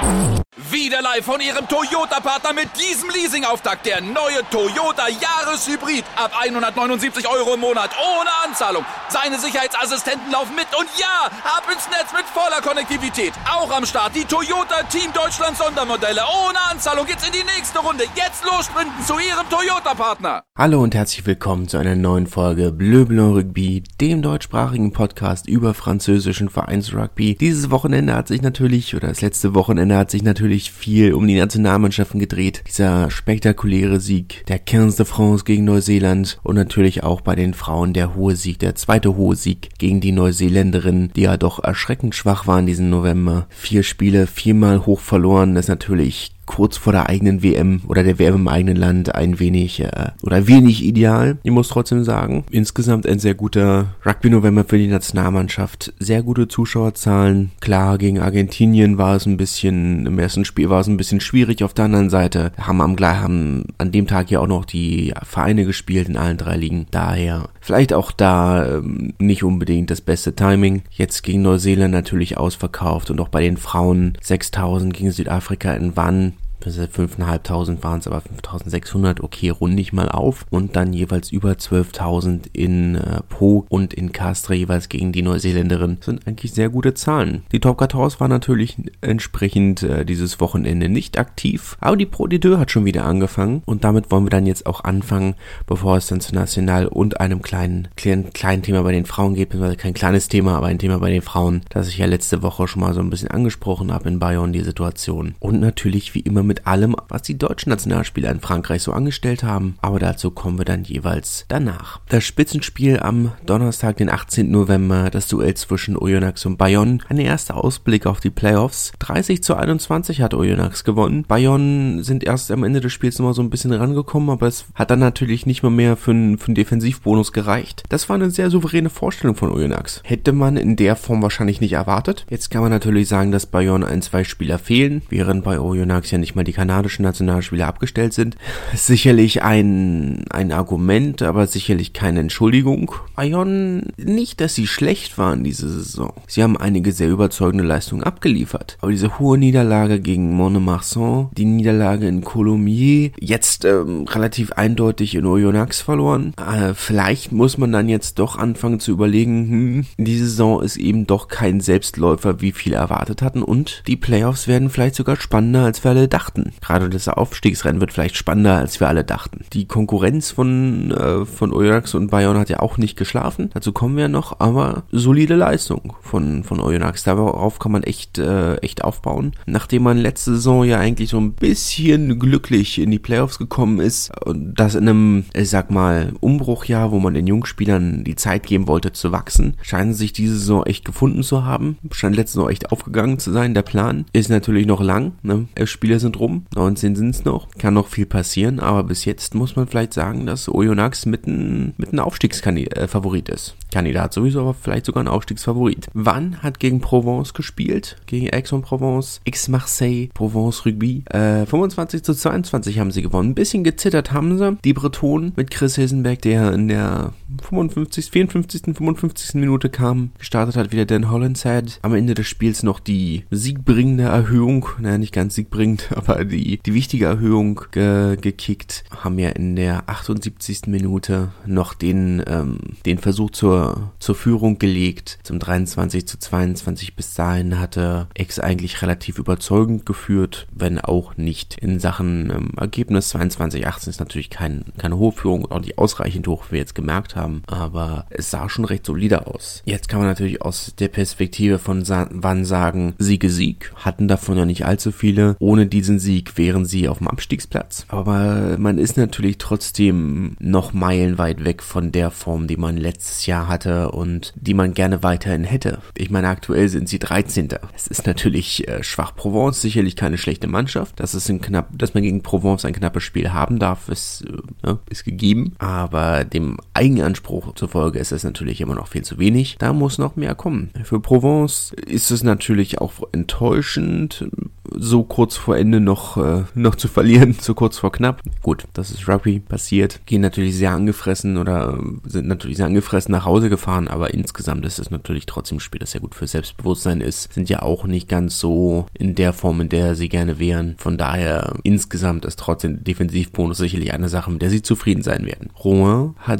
Wieder live von Ihrem Toyota-Partner mit diesem Leasing-Auftakt. Der neue Toyota Jahreshybrid. Ab 179 € im Monat. Ohne Anzahlung. Seine Sicherheitsassistenten laufen mit. Und ja, ab ins Netz mit voller Konnektivität. Auch am Start die Toyota Team Deutschland Sondermodelle. Ohne Anzahlung geht's in die nächste Runde. Jetzt los sprinten zu Ihrem Toyota-Partner. Hallo und herzlich willkommen zu einer neuen Folge Bleu Blanc Rugby, dem deutschsprachigen Podcast über französischen Vereinsrugby. Dieses Wochenende hat sich natürlich, oder das letzte Wochenende hat sich natürlich viel um die Nationalmannschaften gedreht. Dieser spektakuläre Sieg der 15 de France gegen Neuseeland und natürlich auch bei den Frauen der zweite hohe Sieg gegen die Neuseeländerinnen, die ja doch erschreckend schwach waren diesen November. 4 Spiele, 4-mal hoch verloren, das ist natürlich kurz vor der eigenen WM oder der WM im eigenen Land wenig ideal. Ich muss trotzdem sagen, insgesamt ein sehr guter Rugby-November für die Nationalmannschaft. Sehr gute Zuschauerzahlen. Klar, gegen Argentinien im ersten Spiel war es ein bisschen schwierig. Auf der anderen Seite haben an dem Tag ja auch noch die Vereine gespielt in allen 3 Ligen. Daher vielleicht auch da nicht unbedingt das beste Timing. Jetzt gegen Neuseeland natürlich ausverkauft und auch bei den Frauen 6.000 gegen Südafrika in Wann. 5.500 waren es, aber 5.600, okay, runde ich mal auf. Und dann jeweils über 12.000 in Po und in Castres jeweils gegen die Neuseeländerin. Das sind eigentlich sehr gute Zahlen. Die Top 14 war natürlich entsprechend dieses Wochenende nicht aktiv, aber die Pro D2 hat schon wieder angefangen und damit wollen wir dann jetzt auch anfangen, bevor es dann zu National und einem kleinen Thema bei den Frauen geht, beziehungsweise kein kleines Thema, aber ein Thema bei den Frauen, das ich ja letzte Woche schon mal so ein bisschen angesprochen habe in Bayonne, die Situation. Und natürlich wie immer mit allem, was die deutschen Nationalspieler in Frankreich so angestellt haben, aber dazu kommen wir dann jeweils danach. Das Spitzenspiel am Donnerstag, den 18. November, das Duell zwischen Oyonnax und Bayonne. Ein erster Ausblick auf die Playoffs. 30-21 hat Oyonnax gewonnen. Bayonne sind erst am Ende des Spiels nochmal so ein bisschen rangekommen, aber es hat dann natürlich nicht mehr für einen Defensivbonus gereicht. Das war eine sehr souveräne Vorstellung von Oyonnax. Hätte man in der Form wahrscheinlich nicht erwartet. Jetzt kann man natürlich sagen, dass Bayonne 2 Spieler fehlen, während bei Oyonnax ja nicht mal die kanadischen Nationalspieler abgestellt sind. Sicherlich ein Argument, aber sicherlich keine Entschuldigung. Bayonne, nicht, dass sie schlecht waren diese Saison. Sie haben einige sehr überzeugende Leistungen abgeliefert. Aber diese hohe Niederlage gegen Mont-de-Marsan, die Niederlage in Colomiers, jetzt relativ eindeutig in Oyonnax verloren. Vielleicht muss man dann jetzt doch anfangen zu überlegen, die Saison ist eben doch kein Selbstläufer, wie viele erwartet hatten und die Playoffs werden vielleicht sogar spannender, als wir alle dachten. Gerade das Aufstiegsrennen wird vielleicht spannender, als wir alle dachten. Die Konkurrenz von Oyonnax und Bayonne hat ja auch nicht geschlafen. Dazu kommen wir noch, aber solide Leistung von Oyonnax. Darauf kann man echt aufbauen. Nachdem man letzte Saison ja eigentlich so ein bisschen glücklich in die Playoffs gekommen ist und das in einem, ich sag mal, Umbruchjahr, wo man den Jungspielern die Zeit geben wollte zu wachsen, scheinen sich diese Saison echt gefunden zu haben. Scheint letzte Saison echt aufgegangen zu sein. Der Plan ist natürlich noch lang. 11 Spiele sind rum, 19 sind es noch. Kann noch viel passieren, aber bis jetzt muss man vielleicht sagen, dass Oyonnax mit ein Aufstiegsfavorit ist. Kandidat sowieso, aber vielleicht sogar ein Aufstiegsfavorit. Wann hat gegen Provence gespielt? Gegen Aix-en-Provence, Aix-Marseille, Provence Rugby. 25-22 haben sie gewonnen. Ein bisschen gezittert haben sie. Die Bretonen mit Chris Hilsenberg, der in der 55. Minute kam. Gestartet hat wieder Dan Hollinshead. Am Ende des Spiels noch die siegbringende Erhöhung, nicht ganz siegbringend, aber die wichtige Erhöhung gekickt. Haben ja in der 78. Minute noch den Versuch zur Führung gelegt. Zum 23-22 bis dahin hatte Aix eigentlich relativ überzeugend geführt, wenn auch nicht in Sachen Ergebnis. 22-18 ist natürlich keine hohe Führung, auch nicht ausreichend hoch, wie wir jetzt gemerkt haben, aber es sah schon recht solide aus. Jetzt kann man natürlich aus der Perspektive von Wann sagen, Sieg, hatten davon ja nicht allzu viele. Ohne diesen Sieg wären sie auf dem Abstiegsplatz, aber man ist natürlich trotzdem noch meilenweit weg von der Form, die man letztes Jahr hatte und die man gerne weiterhin hätte. Ich meine, aktuell sind sie 13. Es ist natürlich schwach. Provence sicherlich keine schlechte Mannschaft. Dass man gegen Provence ein knappes Spiel haben darf, ist gegeben, aber dem Eigenanspruch zufolge ist es natürlich immer noch viel zu wenig. Da muss noch mehr kommen. Für Provence ist es natürlich auch enttäuschend, so kurz vor Ende noch zu verlieren, so kurz vor knapp. Gut, das ist Rugby, passiert. Sind natürlich sehr angefressen nach Hause gefahren, aber insgesamt ist es natürlich trotzdem ein Spiel, das sehr gut für Selbstbewusstsein ist. Sind ja auch nicht ganz so in der Form, in der sie gerne wären. Von daher insgesamt ist trotzdem Defensivbonus sicherlich eine Sache, mit der sie zufrieden sein werden. Rouen hat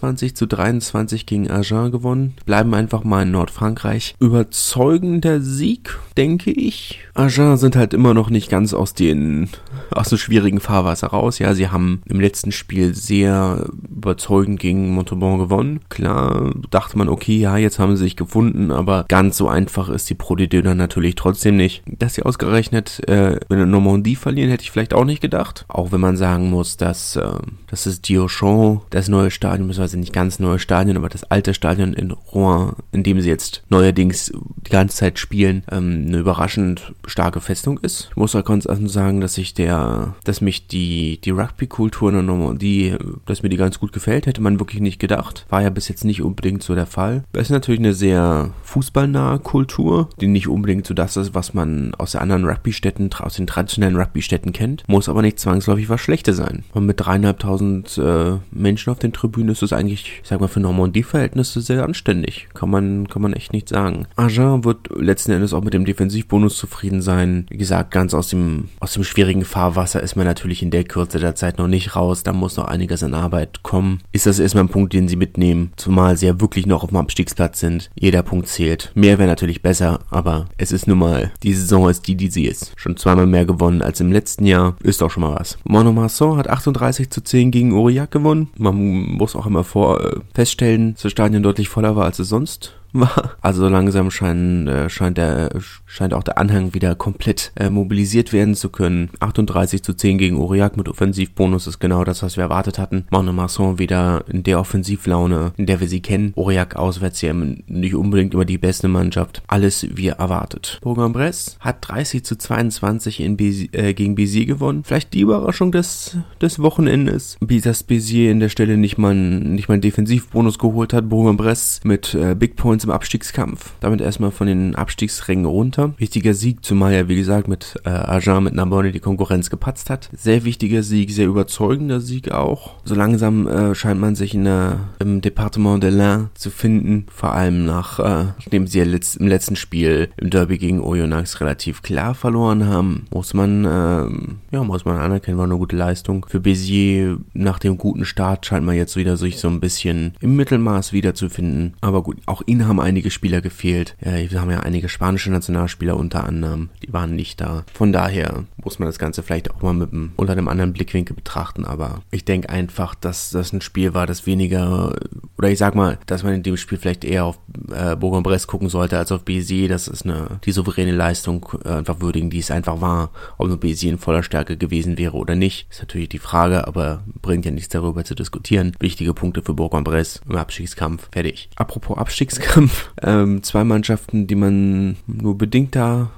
27-23 gegen Agen gewonnen. Bleiben einfach mal in Nordfrankreich. Überzeugender Sieg, denke ich. Agen sind halt immer noch nicht ganz aus dem schwierigen Fahrwasser raus. Ja, sie haben im letzten Spiel sehr überzeugend gegen Montauban gewonnen. Klar, dachte man, okay, ja, jetzt haben sie sich gefunden, aber ganz so einfach ist die Pro D2 dann natürlich trotzdem nicht. Dass sie ausgerechnet in Normandie verlieren, hätte ich vielleicht auch nicht gedacht. Auch wenn man sagen muss, dass das Diochon, das neue Stadion, beziehungsweise nicht ganz neue Stadion, aber das alte Stadion in Rouen, in dem sie jetzt neuerdings die ganze Zeit spielen, eine überraschend starke Festung ist. Ich muss auch ganz sagen, dass mich die Rugby-Kultur in der Normandie, dass mir die ganz gut gefällt, hätte man wirklich nicht gedacht. War ja bis jetzt nicht unbedingt so der Fall. Es ist natürlich eine sehr fußballnahe Kultur, die nicht unbedingt so das ist, was man aus den anderen Rugby-Städten, aus den traditionellen Rugby-Städten kennt. Muss aber nicht zwangsläufig was Schlechtes sein. Und mit 3.500 Menschen auf den Tribünen ist es eigentlich, ich sag mal, für Normandie-Verhältnisse sehr anständig. Kann man echt nicht sagen. Agen wird letzten Endes auch mit dem Defensivbonus zufrieden sein. Wie gesagt, ganz aus dem schwierigen Fahrwasser ist man natürlich in der Kürze der Zeit noch nicht raus. Da muss noch einiges an Arbeit kommen. Ist das erstmal ein Punkt, den sie mitnehmen, zumal sie ja wirklich noch auf dem Abstiegsplatz sind. Jeder Punkt zählt. Mehr wäre natürlich besser, aber es ist nun mal, die Saison ist die sie ist. Schon zweimal mehr gewonnen als im letzten Jahr. Ist auch schon mal was. Monomarsan hat 38-10 gegen Aurillac gewonnen. Man muss auch immer feststellen, dass das Stadion deutlich voller war, als es sonst war. Also langsam scheint auch der Anhang wieder komplett mobilisiert werden zu können. 38-10 gegen Aurillac mit Offensivbonus ist genau das, was wir erwartet hatten. Monomarsan wieder in der Offensivlaune, in der wir sie kennen. Aurillac auswärts ja nicht unbedingt immer die beste Mannschaft. Alles wie erwartet. Bourg-en-Bresse hat 30-22 gegen Béziers gewonnen. Vielleicht die Überraschung des Wochenendes, dass Béziers in der Stelle nicht mal einen Defensivbonus geholt hat. Bourg-en-Bresse mit Big Points im Abstiegskampf. Damit erstmal von den Abstiegsrängen runter. Wichtiger Sieg, zumal ja, wie gesagt, mit Agen, mit Narbonne die Konkurrenz gepatzt hat. Sehr wichtiger Sieg, sehr überzeugender Sieg auch. So langsam scheint man sich im Departement de l'Ain zu finden. Vor allem nachdem sie ja im letzten Spiel im Derby gegen Oyonnax relativ klar verloren haben. Muss man anerkennen, war eine gute Leistung. Für Béziers nach dem guten Start scheint man jetzt wieder sich so ein bisschen im Mittelmaß wiederzufinden. Aber gut, auch ihnen haben einige Spieler gefehlt. Wir haben ja einige spanische Nationalspieler unter anderem, die waren nicht da. Von daher muss man das Ganze vielleicht auch mal unter einem anderen Blickwinkel betrachten, aber ich denke einfach, dass das ein Spiel war, das weniger, oder ich sag mal, dass man in dem Spiel vielleicht eher auf Bourg-en-Bresse gucken sollte als auf Béziers. Das ist die souveräne Leistung einfach würdigen, die es einfach war. Ob nur Béziers in voller Stärke gewesen wäre oder nicht, ist natürlich die Frage, aber bringt ja nichts darüber zu diskutieren. Wichtige Punkte für Bourg-en-Bresse im Abstiegskampf. Fertig. Apropos Abstiegskampf, zwei Mannschaften, die man nur bedingt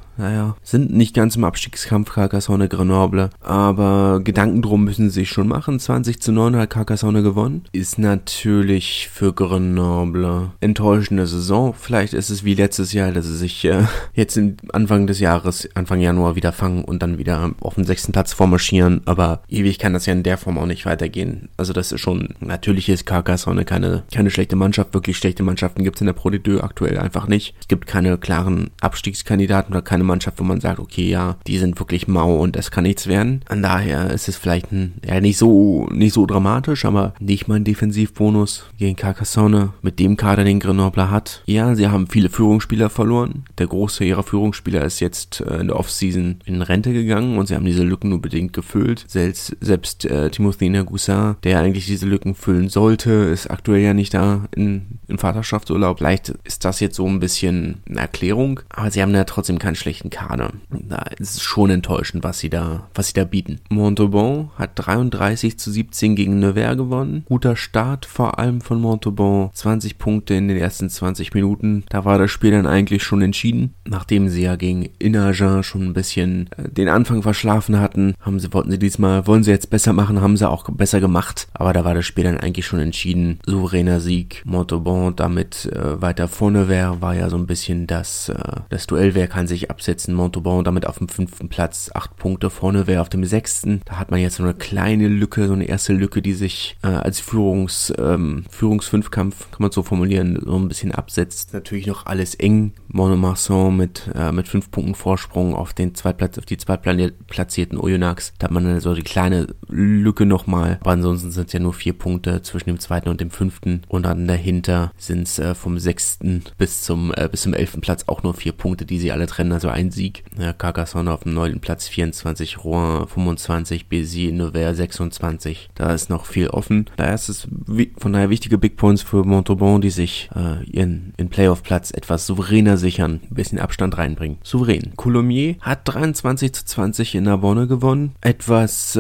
sind nicht ganz im Abstiegskampf, Carcassonne, Grenoble, aber Gedanken drum müssen sie sich schon machen. 20-9 hat Carcassonne gewonnen. Ist natürlich für Grenoble enttäuschende Saison. Vielleicht ist es wie letztes Jahr, dass sie sich jetzt Anfang Januar wieder fangen und dann wieder auf den 6. Platz vormarschieren, aber ewig kann das ja in der Form auch nicht weitergehen. Also das ist schon, natürlich ist Carcassonne keine schlechte Mannschaft. Wirklich schlechte Mannschaften gibt es in der Pro D2 aktuell einfach nicht. Es gibt keine klaren Abstiegskandidaten oder keine Mannschaft, wo man sagt, okay, ja, die sind wirklich mau und es kann nichts werden. Von daher ist es vielleicht nicht so dramatisch, aber nicht mal ein Defensivbonus gegen Carcassonne mit dem Kader, den Grenoble hat. Ja, sie haben viele Führungsspieler verloren. Der Großteil ihrer Führungsspieler ist jetzt in der Offseason in Rente gegangen und sie haben diese Lücken nur bedingt gefüllt. Selbst Timothy Nagoussin, der eigentlich diese Lücken füllen sollte, ist aktuell ja nicht da im Vaterschaftsurlaub. Vielleicht ist das jetzt so ein bisschen eine Erklärung, aber sie haben ja trotzdem keinen schlechten Kader. Da ist es schon enttäuschend, was sie da bieten. Montauban hat 33-17 gegen Nevers gewonnen. Guter Start vor allem von Montauban. 20 Punkte in den ersten 20 Minuten. Da war das Spiel dann eigentlich schon entschieden. Nachdem sie ja gegen Agen schon ein bisschen den Anfang verschlafen hatten, wollen sie jetzt besser machen, haben sie auch besser gemacht. Aber da war das Spiel dann eigentlich schon entschieden. Souveräner Sieg. Montauban damit weiter vorne war ja so ein bisschen das Duell, wer kann sich absetzen. Montauban damit auf dem 5. Platz, 8 Punkte. Vorne wäre auf dem 6. Da hat man jetzt so eine kleine Lücke, so eine erste Lücke, die sich als Führungsfünfkampf, kann man so formulieren, so ein bisschen absetzt. Natürlich noch alles eng. Mont-de-Marsan mit 5 Punkten Vorsprung auf die zweitplatzierten Oyonnax. Da hat man so die kleine Lücke nochmal. Aber ansonsten sind es ja nur 4 Punkte zwischen dem 2. und dem 5. Und dann dahinter sind es vom 6. bis zum 11. Platz auch nur 4 Punkte, die sie alle trennen. Also ein Sieg. Carcassonne auf dem 9. Platz 24, Rouen 25, Béziers, Nevers 26. Da ist noch viel offen. Daher ist es von daher wichtige Big Points für Montauban, die sich ihren Playoff-Platz etwas souveräner sichern, ein bisschen Abstand reinbringen. Souverän. Coulommiers hat 23-20 in Narbonne gewonnen. Etwas,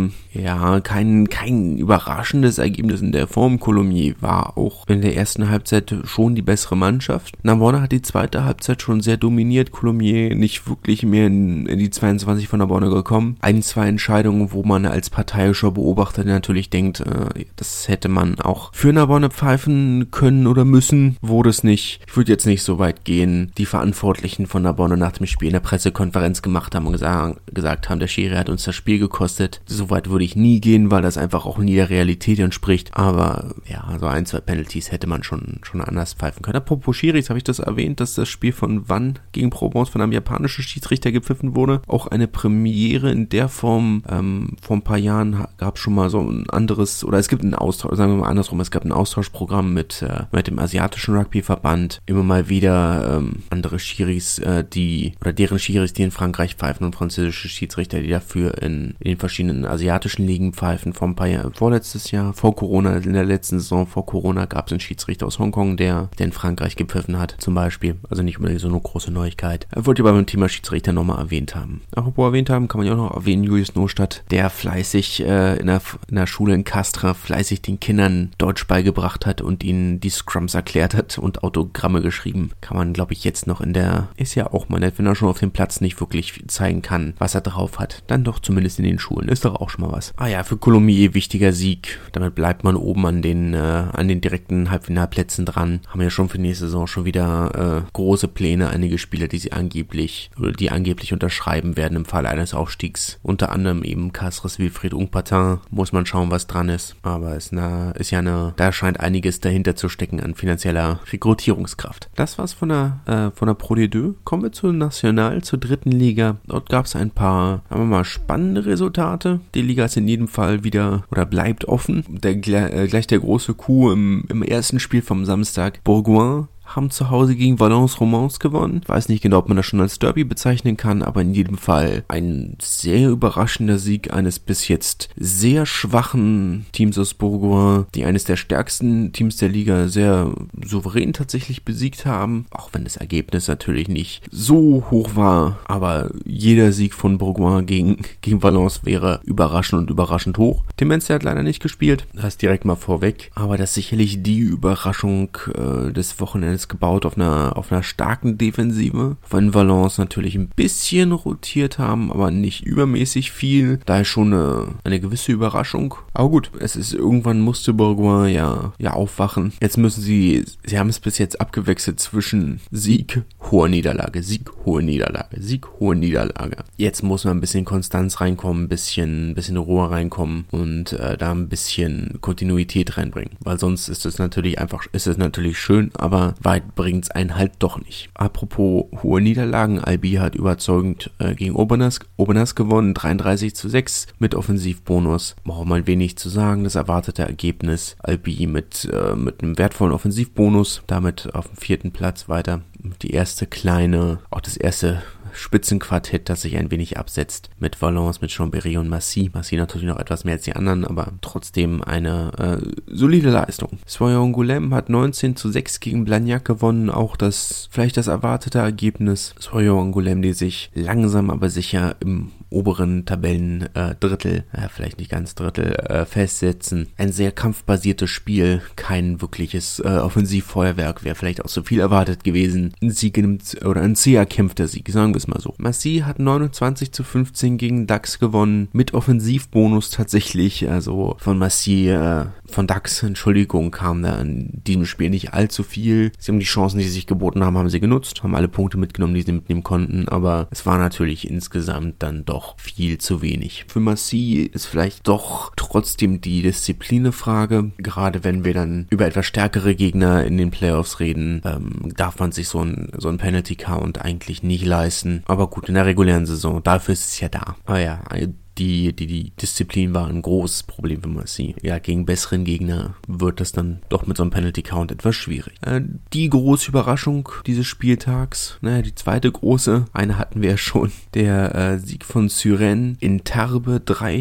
kein überraschendes Ergebnis in der Form. Coulommiers war auch in der ersten Halbzeit schon die bessere Mannschaft. Narbonne hat die zweite Halbzeit schon sehr dominiert. Coulommiers nicht wirklich mehr in die 22 von Narbonne gekommen. 2 Entscheidungen, wo man als parteiischer Beobachter natürlich denkt, das hätte man auch für Narbonne pfeifen können oder müssen, wurde es nicht. Ich würde jetzt nicht so weit gehen. Die Verantwortlichen von Narbonne nach dem Spiel in der Pressekonferenz gemacht haben und gesagt haben, der Schiri hat uns das Spiel gekostet. So weit würde ich nie gehen, weil das einfach auch nie der Realität entspricht. Aber ja, so 1-2 Penalties hätte man schon anders pfeifen können. Apropos Schiris, habe ich das erwähnt, dass das Spiel von Vannes gegen Provence von einem japanischen Schiedsrichter gepfiffen wurde. Auch eine Premiere in der Form. Vor ein paar Jahren gab es schon mal so ein anderes, oder es gibt einen Austausch, sagen wir mal andersrum, es gab ein Austauschprogramm mit dem asiatischen Rugbyverband. Immer mal wieder andere Schiris, deren Schiris, die in Frankreich pfeifen, und französische Schiedsrichter, die dafür in den verschiedenen asiatischen Ligen pfeifen. Vor ein paar Jahren, vorletztes Jahr, vor Corona, in der letzten Saison vor Corona gab es einen Schiedsrichter aus Hongkong, der in Frankreich gepfiffen hat, zum Beispiel. Also nicht unbedingt so eine große Neuigkeit. Wollte ich aber beim Thema Schiedsrichter nochmal erwähnt haben. Apropos erwähnt haben, kann man ja auch noch erwähnen, Julius Nostadt, der fleißig in der Schule in Castres fleißig den Kindern Deutsch beigebracht hat und ihnen die Scrums erklärt hat und Autogramme geschrieben. Kann man, glaube ich, jetzt noch ist ja auch mal nett, wenn er schon auf dem Platz nicht wirklich zeigen kann, was er drauf hat. Dann doch zumindest in den Schulen. Ist doch auch schon mal was. Für Coulommiers wichtiger Sieg. Damit bleibt man oben an den direkten Halbfinalplätzen dran. Haben ja schon für nächste Saison schon wieder große Pläne. Einige Spieler, die angeblich unterschreiben werden im Fall eines Aufstiegs. Unter anderem eben Castres, Wilfried Ungpatin. Muss man schauen, was dran ist. Aber da scheint einiges dahinter zu stecken an finanzieller Rekrutierungskraft. Das war's von der Pro D2. Kommen wir zur National, zur 3. Liga. Dort gab es ein paar, spannende Resultate. Die Liga ist in jedem Fall wieder oder bleibt offen. Gleich der große Coup im ersten Spiel vom Samstag. Bourgoin haben zu Hause gegen Valence Romans gewonnen. Ich weiß nicht genau, ob man das schon als Derby bezeichnen kann, aber in jedem Fall ein sehr überraschender Sieg eines bis jetzt sehr schwachen Teams aus Bourgoin, die eines der stärksten Teams der Liga sehr souverän tatsächlich besiegt haben, auch wenn das Ergebnis natürlich nicht so hoch war, aber jeder Sieg von Bourgoin gegen Valence wäre überraschend hoch. Tim Menzer hat leider nicht gespielt, das direkt mal vorweg, aber das ist sicherlich die Überraschung des Wochenendes gebaut auf einer starken Defensive. Wenn Valence natürlich ein bisschen rotiert haben, aber nicht übermäßig viel. Da ist schon eine gewisse Überraschung. Aber gut, irgendwann musste Bourgoin ja aufwachen. Jetzt müssen sie haben es bis jetzt abgewechselt zwischen Sieg, hohe Niederlage, Sieg, hohe Niederlage, Sieg, hohe Niederlage. Jetzt muss man ein bisschen Konstanz reinkommen, ein bisschen Ruhe reinkommen und da ein bisschen Kontinuität reinbringen. Weil sonst ist es natürlich schön, aber weit bringt's einen halt doch nicht. Apropos hohe Niederlagen, Albi hat überzeugend gegen Aubenas gewonnen, 33-6 mit Offensivbonus. Braucht man wenig zu sagen, das erwartete Ergebnis. Albi mit einem wertvollen Offensivbonus, damit auf dem 4. Platz weiter. Das erste Spitzenquartett, das sich ein wenig absetzt mit Valence, mit Chambéry und Massy. Massy natürlich noch etwas mehr als die anderen, aber trotzdem eine solide Leistung. Soyons-Angoulême hat 19-6 gegen Blagnac gewonnen, auch vielleicht das erwartete Ergebnis. Soyons-Angoulême, die sich langsam aber sicher im oberen Tabellendrittel, vielleicht nicht ganz Drittel, festsetzen. Ein sehr kampfbasiertes Spiel, kein wirkliches Offensivfeuerwerk, wäre vielleicht auch zu viel erwartet gewesen. Ein Sieg ein sehr erkämpfter Sieg, sagen wir es mal so. Marseille hat 29-15 gegen Dax gewonnen, mit Offensivbonus tatsächlich, also von Dax, kam da in diesem Spiel nicht allzu viel. Sie haben die Chancen, die sie sich geboten haben sie genutzt, haben alle Punkte mitgenommen, die sie mitnehmen konnten, aber es war natürlich insgesamt dann doch viel zu wenig. Für Marseille ist vielleicht doch trotzdem die Disziplin-Frage, gerade wenn wir dann über etwas stärkere Gegner in den Playoffs reden, darf man sich so ein Penalty-Count eigentlich nicht leisten. Aber gut, in der regulären Saison, dafür ist es ja da. Aber ja, die Disziplin war ein großes Problem für Marseille. Ja, gegen besseren Gegner wird das dann doch mit so einem Penalty-Count etwas schwierig. Die große Überraschung dieses Spieltags, die zweite große, eine hatten wir ja schon, der Sieg von Suresnes in Tarbes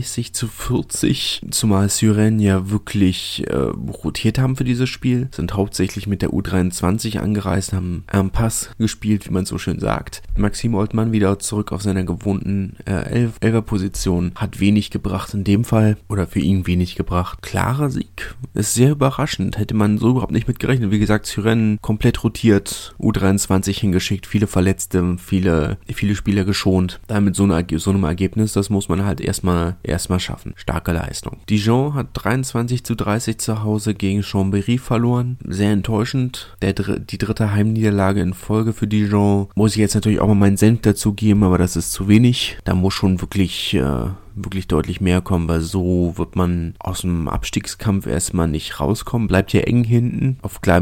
30-40, zumal Suresnes ja wirklich rotiert haben für dieses Spiel, sind hauptsächlich mit der U23 angereist, haben einen Pass gespielt, wie man so schön sagt. Maxime Oltmann wieder zurück auf seiner gewohnten Elferposition, hat wenig gebracht in dem Fall, oder für ihn wenig gebracht. Klarer Sieg, ist sehr überraschend, hätte man so überhaupt nicht mit gerechnet. Wie gesagt, Suresnes komplett rotiert, U23 hingeschickt, viele Verletzte, viele Spieler geschont. Da mit so einem Ergebnis, das muss man halt erstmal schaffen. Starke Leistung. Dijon hat 23-30 zu Hause gegen Chambéry verloren. Sehr enttäuschend. Die dritte Heimniederlage in Folge für Dijon. Muss ich jetzt natürlich auch mal meinen Senf dazugeben, aber das ist zu wenig. Da muss schon wirklich deutlich mehr kommen, weil so wird man aus dem Abstiegskampf erstmal nicht rauskommen. Bleibt ja eng hinten.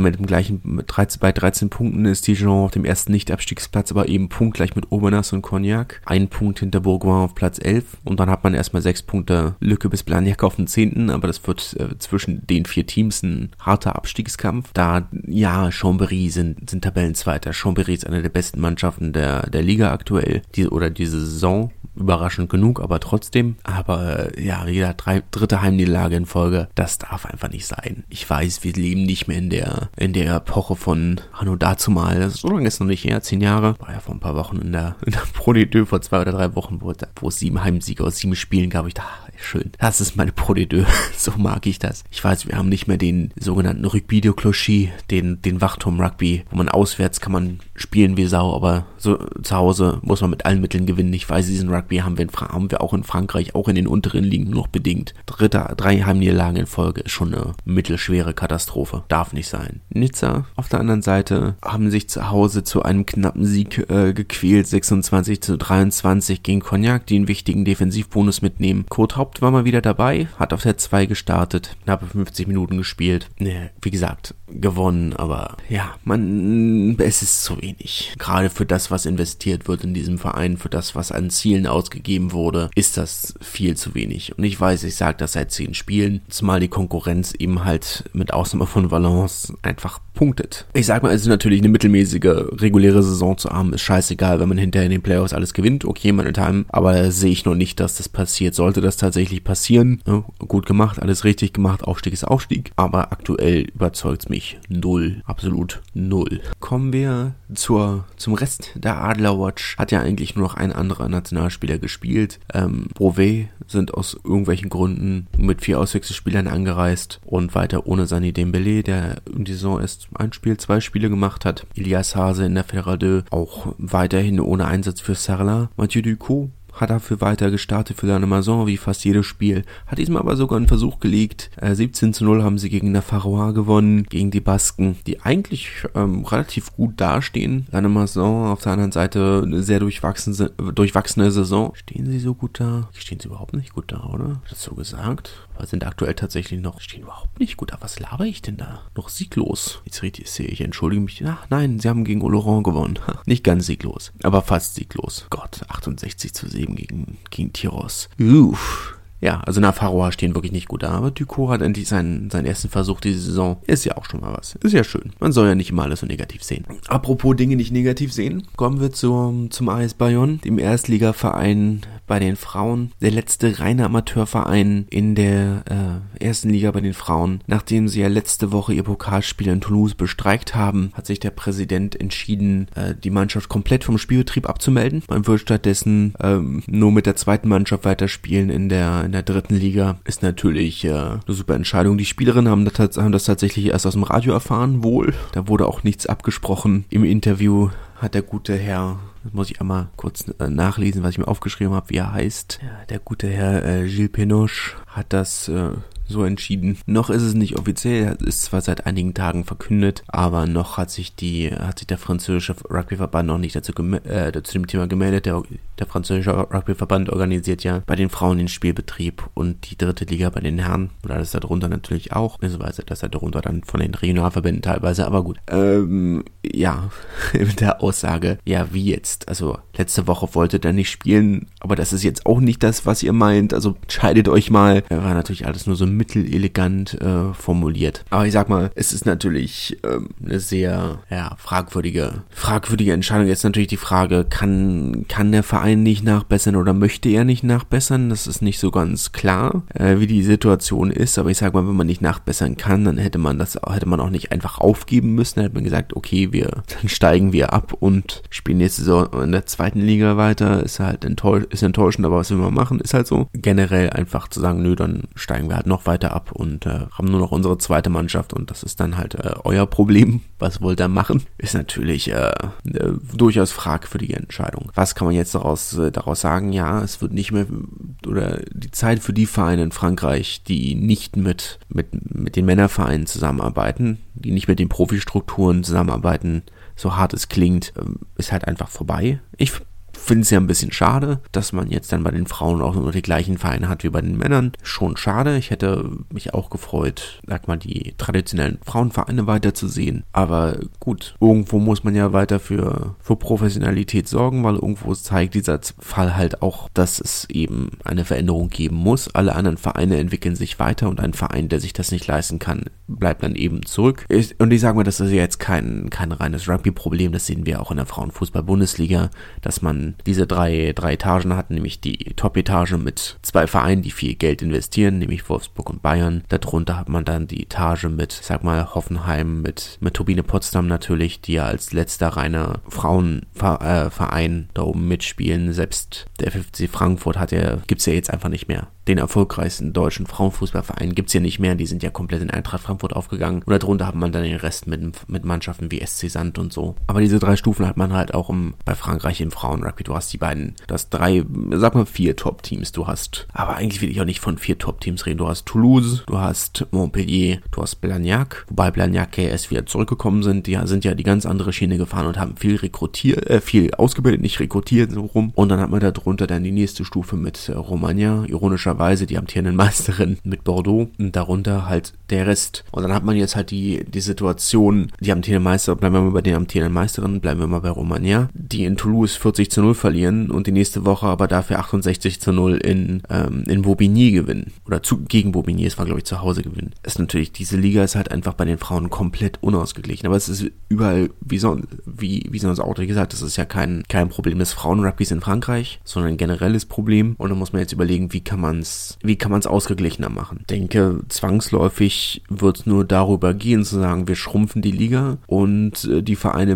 Bei 13 Punkten ist Dijon auf dem ersten Nicht-Abstiegsplatz, aber eben punktgleich mit Aubenas und Cognac. Ein Punkt hinter Bourgoin auf Platz 11 und dann hat man erstmal 6 Punkte Lücke bis Blagnac auf den 10. Aber das wird zwischen den 4 Teams ein harter Abstiegskampf. Chambéry sind Tabellenzweiter. Chambéry ist eine der besten Mannschaften der Liga aktuell, diese Saison. Überraschend genug, aber trotzdem. Aber wieder dritte Heimniederlage in Folge. Das darf einfach nicht sein. Ich weiß, wir leben nicht mehr in der Epoche von Anno dazumal. So lange ist noch nicht her, 10 Jahre. War ja vor ein paar Wochen in der Pro D2 vor 2 oder 3 Wochen, wo es 7 Heimsiege aus 7 Spielen gab. Ich dachte, schön. Das ist meine Pro D2. So mag ich das. Ich weiß, wir haben nicht mehr den sogenannten Rugby de Clocher, den Wachturm-Rugby, wo man auswärts kann man spielen wie Sau, aber so zu Hause muss man mit allen Mitteln gewinnen. Ich weiß, diesen Rugby haben wir auch in Frankreich, auch in den unteren Ligen noch bedingt. 3 Heimniederlagen in Folge ist schon eine mittelschwere Katastrophe. Darf nicht sein. Nizza auf der anderen Seite haben sich zu Hause zu einem knappen Sieg gequält. 26-23 gegen Cognac, die einen wichtigen Defensivbonus mitnehmen. Kurt Haupt war mal wieder dabei, hat auf der 2 gestartet, knappe 50 Minuten gespielt. Wie gesagt, gewonnen, aber es ist zu wenig. Gerade für das, was investiert wird in diesem Verein, für das, was an Zielen ausgegeben wurde, ist das viel zu wenig. Und ich weiß, ich sage das seit 10 Spielen, zumal die Konkurrenz eben halt mit Ausnahme von Valence einfach punktet. Ich sag mal, es ist natürlich eine mittelmäßige, reguläre Saison zu haben, ist scheißegal, wenn man hinterher in den Playoffs alles gewinnt, okay, meinethalben, aber sehe ich noch nicht, dass das passiert. Sollte das tatsächlich passieren, gut gemacht, alles richtig gemacht, Aufstieg ist Aufstieg, aber aktuell überzeugt es mich 0, absolut 0. Kommen wir zum Rest der Adlerwatch. Hat ja eigentlich nur noch ein anderer Nationalspieler gespielt. Beauvais sind aus irgendwelchen Gründen mit 4 Auswechselspielern angereist und weiter ohne Sani Dembélé, der in die Saison erst 2 Spiele gemacht hat. Elias Hase in der Fédéral 2 auch weiterhin ohne Einsatz für Sarlat. Mathieu Ducot hat dafür weiter gestartet für Lannemezan, wie fast jedes Spiel. Hat diesmal aber sogar einen Versuch gelegt. 17-0 haben sie gegen Nafarroa gewonnen, gegen die Basken, die eigentlich relativ gut dastehen. Lannemezan auf der anderen Seite eine sehr durchwachsene Saison. Stehen sie so gut da? Stehen sie überhaupt nicht gut da, oder? Hat das so gesagt? Aber sind aktuell tatsächlich stehen überhaupt nicht gut da. Was laber ich denn da? Noch sieglos. Jetzt sehe ich, entschuldige mich. Ach nein, sie haben gegen Oloron gewonnen. Nicht ganz sieglos, aber fast sieglos. Gott, 68-7 gegen Tyros. Ja, also Nafarroa stehen wirklich nicht gut da, aber Ducot hat endlich seinen ersten Versuch diese Saison. Ist ja auch schon mal was. Ist ja schön. Man soll ja nicht immer alles so negativ sehen. Apropos Dinge nicht negativ sehen, kommen wir zum AS Bayonne, dem Erstligaverein bei den Frauen. Der letzte reine Amateurverein in der ersten Liga bei den Frauen. Nachdem sie ja letzte Woche ihr Pokalspiel in Toulouse bestreikt haben, hat sich der Präsident entschieden, die Mannschaft komplett vom Spielbetrieb abzumelden. Man wird stattdessen nur mit der zweiten Mannschaft weiterspielen in der dritten Liga. Ist natürlich eine super Entscheidung. Die Spielerinnen haben das tatsächlich erst aus dem Radio erfahren, wohl. Da wurde auch nichts abgesprochen. Im Interview hat der gute Herr Das muss ich einmal kurz nachlesen, was ich mir aufgeschrieben habe, wie er heißt. Ja, der gute Herr Gilles Pénoche hat das so entschieden. Noch ist es nicht offiziell, ist zwar seit einigen Tagen verkündet, aber noch hat sich der französische Rugbyverband noch nicht zu dem Thema gemeldet. Der französische Rugbyverband organisiert ja bei den Frauen den Spielbetrieb und die dritte Liga bei den Herren. Oder das darunter natürlich auch, beziehungsweise das darunter dann von den Regionalverbänden teilweise, aber gut. Ja, mit der Aussage, ja, wie jetzt? Also, letzte Woche wolltet ihr nicht spielen, aber das ist jetzt auch nicht das, was ihr meint, also entscheidet euch mal. War natürlich alles nur so mittelelegant formuliert. Aber ich sag mal, es ist natürlich eine sehr fragwürdige Entscheidung. Jetzt natürlich die Frage, kann der Verein nicht nachbessern oder möchte er nicht nachbessern? Das ist nicht so ganz klar, wie die Situation ist. Aber ich sag mal, wenn man nicht nachbessern kann, dann hätte man auch nicht einfach aufgeben müssen. Dann hätte man gesagt, okay, dann steigen wir ab und spielen nächste Saison in der zweiten Liga weiter. Ist halt enttäuschend, aber was will man machen? Ist halt so. Generell einfach zu sagen, nö, dann steigen wir halt noch weiter ab und haben nur noch unsere zweite Mannschaft und das ist dann halt euer Problem. Was wollt ihr machen? Ist natürlich eine durchaus fragwürdige Entscheidung. Was kann man jetzt daraus sagen? Ja, es wird nicht mehr, oder die Zeit für die Vereine in Frankreich, die nicht mit den Männervereinen zusammenarbeiten, die nicht mit den Profistrukturen zusammenarbeiten, so hart es klingt, ist halt einfach vorbei. Ich finde es ja ein bisschen schade, dass man jetzt dann bei den Frauen auch nur die gleichen Vereine hat wie bei den Männern. Schon schade. Ich hätte mich auch gefreut, die traditionellen Frauenvereine weiterzusehen. Aber gut, irgendwo muss man ja weiter für Professionalität sorgen, weil irgendwo zeigt dieser Fall halt auch, dass es eben eine Veränderung geben muss. Alle anderen Vereine entwickeln sich weiter und ein Verein, der sich das nicht leisten kann, bleibt dann eben zurück. Und ich sage mal, das ist ja jetzt kein reines Rugby-Problem. Das sehen wir auch in der Frauenfußball-Bundesliga, dass man diese drei Etagen hat, nämlich die Top-Etage mit 2 Vereinen, die viel Geld investieren, nämlich Wolfsburg und Bayern. Darunter hat man dann die Etage mit, Hoffenheim, mit Turbine Potsdam natürlich, die ja als letzter reiner Frauenverein da oben mitspielen. Selbst der FFC Frankfurt gibt's ja jetzt einfach nicht mehr. Den erfolgreichsten deutschen Frauenfußballverein gibt's ja nicht mehr, die sind ja komplett in Eintracht Frankfurt aufgegangen. Und darunter hat man dann den Rest mit Mannschaften wie SC Sand und so. Aber diese 3 Stufen hat man halt auch bei Frankreich im Frauenrugby. Du hast 4 Top-Teams. Aber eigentlich will ich auch nicht von 4 Top-Teams reden. Du hast Toulouse, du hast Montpellier, du hast Blagnac, wobei Blagnac erst wieder zurückgekommen sind. Die sind ja die ganz andere Schiene gefahren und haben viel ausgebildet, nicht rekrutiert, so rum. Und dann hat man darunter dann die nächste Stufe mit Romagna, ironischerweise die amtierenden Meisterin mit Bordeaux und darunter halt der Rest. Und dann hat man jetzt halt die Situation, die amtierenden Meister, bleiben wir mal bei den amtierenden Meisterinnen, bleiben wir mal bei Romagna, die in Toulouse 40-0 verlieren und die nächste Woche aber dafür 68-0 in Bobigny gewinnen. Oder gegen Bobigny, es war glaube ich zu Hause gewinnen. Diese Liga ist halt einfach bei den Frauen komplett unausgeglichen. Aber es ist überall wie sonst auch gesagt, das ist ja kein Problem des Frauenrugbys in Frankreich, sondern ein generelles Problem. Und da muss man jetzt überlegen, wie kann man es ausgeglichener machen. Ich denke, zwangsläufig wird es nur darüber gehen, zu sagen, wir schrumpfen die Liga und die Vereine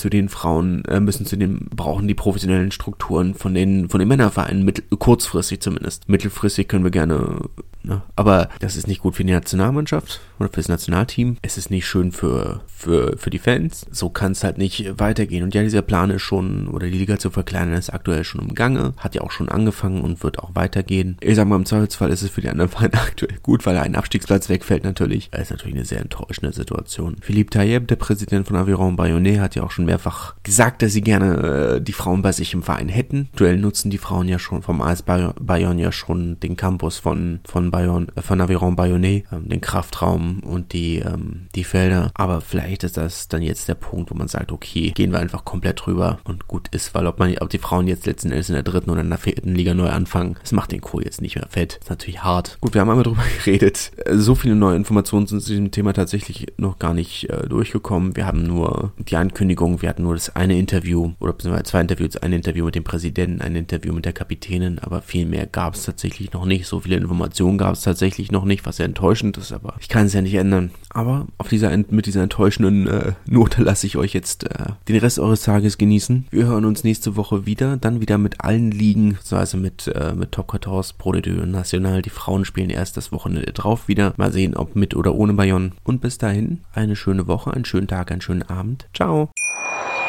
brauchen die professionellen Strukturen von den Männervereinen, kurzfristig zumindest. Mittelfristig können wir gerne, aber das ist nicht gut für die Nationalmannschaft oder für das Nationalteam. Es ist nicht schön für die Fans. So kann es halt nicht weitergehen. Und ja, dieser Plan ist schon, oder die Liga zu verkleinern, ist aktuell schon im Gange, hat ja auch schon angefangen und wird auch weitergehen. Ich sag mal, im Zweifelsfall ist es für die anderen Vereine aktuell gut, weil ein Abstiegsplatz wegfällt natürlich. Das ist natürlich eine sehr enttäuschende Situation. Philippe Tailleb, der Präsident von Aviron Bayonnais, hat ja auch schon mehrfach gesagt, dass sie gerne die Frauen bei sich im Verein hätten. Aktuell nutzen die Frauen ja schon vom AS Bayonne ja schon den Campus von Aviron Bayonnais, den Kraftraum und die Felder. Aber vielleicht ist das dann jetzt der Punkt, wo man sagt, okay, gehen wir einfach komplett drüber und gut ist, weil ob die Frauen jetzt letzten Endes in der 3. oder in der 4. Liga neu anfangen, das macht den Kohl jetzt nicht mehr fett. Ist natürlich hart. Gut, wir haben einmal drüber geredet. So viele neue Informationen sind zu diesem Thema tatsächlich noch gar nicht durchgekommen. Wir haben nur die Ankündigung, wir hatten nur das eine Interview, oder beziehungsweise 2 Interviews, ein Interview mit dem Präsidenten, ein Interview mit der Kapitänin, aber viel mehr gab es tatsächlich noch nicht. So viele Informationen gab es tatsächlich noch nicht, was sehr enttäuschend ist, aber ich kann es ja nicht ändern. Aber mit dieser enttäuschenden Note lasse ich euch jetzt den Rest eures Tages genießen. Wir hören uns nächste Woche wieder, dann wieder mit allen Ligen, also mit Top 14, Pro D2 und National. Die Frauen spielen erst das Wochenende drauf wieder. Mal sehen, ob mit oder ohne Bayonne. Und bis dahin, eine schöne Woche, einen schönen Tag, einen schönen Abend. Ciao!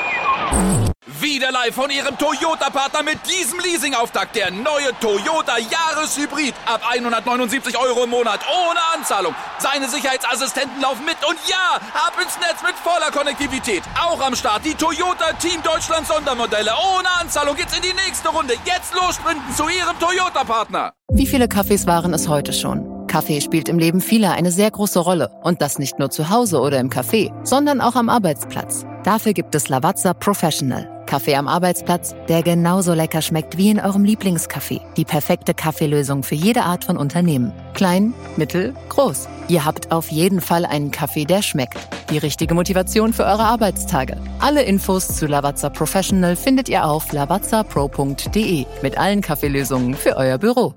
Wieder live von Ihrem Toyota-Partner mit diesem Leasing-Auftakt. Der neue Toyota Jahreshybrid. Ab 179 € im Monat. Ohne Anzahlung. Seine Sicherheitsassistenten laufen mit. Und ja, ab ins Netz mit voller Konnektivität. Auch am Start die Toyota Team Deutschland Sondermodelle. Ohne Anzahlung geht's in die nächste Runde. Jetzt los sprinten zu Ihrem Toyota-Partner. Wie viele Kaffees waren es heute schon? Kaffee spielt im Leben vieler eine sehr große Rolle. Und das nicht nur zu Hause oder im Café, sondern auch am Arbeitsplatz. Dafür gibt es Lavazza Professional. Kaffee am Arbeitsplatz, der genauso lecker schmeckt wie in eurem Lieblingscafé. Die perfekte Kaffeelösung für jede Art von Unternehmen. Klein, mittel, groß. Ihr habt auf jeden Fall einen Kaffee, der schmeckt. Die richtige Motivation für eure Arbeitstage. Alle Infos zu Lavazza Professional findet ihr auf lavazzapro.de. Mit allen Kaffeelösungen für euer Büro.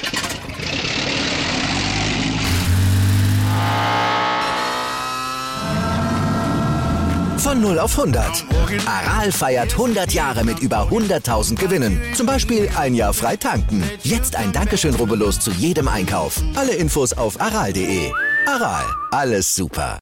Von 0 auf 100. Aral feiert 100 Jahre mit über 100.000 Gewinnen. Zum Beispiel ein Jahr frei tanken. Jetzt ein Dankeschön, rubbellos zu jedem Einkauf. Alle Infos auf aral.de. Aral, alles super.